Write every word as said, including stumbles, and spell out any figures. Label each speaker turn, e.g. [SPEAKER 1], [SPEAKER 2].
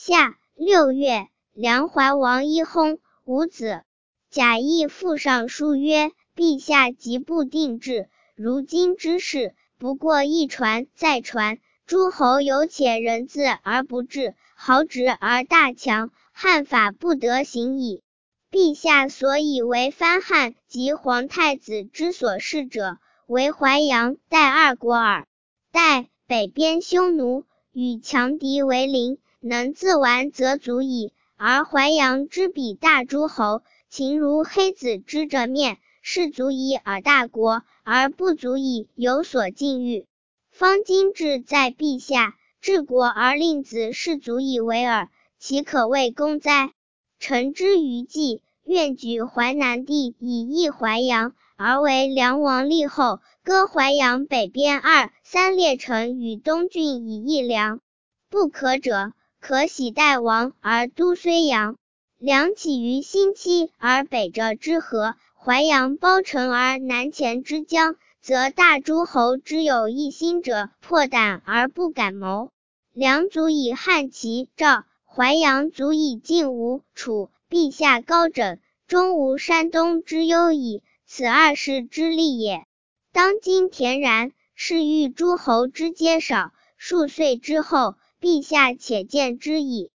[SPEAKER 1] 夏六月，梁怀王一薨，无子。贾谊复上书曰：陛下极不定制，如今之事，不过一传再传，诸侯有且人字而不治，豪直而大强，汉法不得行矣。陛下所以为藩汉及皇太子之所事者，为淮阳代二国耳。代北边匈奴，与强敌为邻，能自完则足矣。而淮阳之比大诸侯，秦如黑子之者面，是足以尔大国，而不足以有所禁欲。方今志在陛下，治国而令子是足以为耳，其可谓功哉？臣之于计，愿举淮南地以抑淮阳，而为梁王立后，割淮阳北边二三列城与东郡以抑梁。不可者，可喜代王而都睢阳。梁起于新期而北者之河，淮阳包城而南前之江，则大诸侯之有一心者，破胆而不敢谋。梁足以汉齐赵，淮阳足以晋吴楚，陛下高枕，终无山东之忧矣，此二世之利也。当今恬然，是欲诸侯之皆少，数岁之后，陛下且见之矣。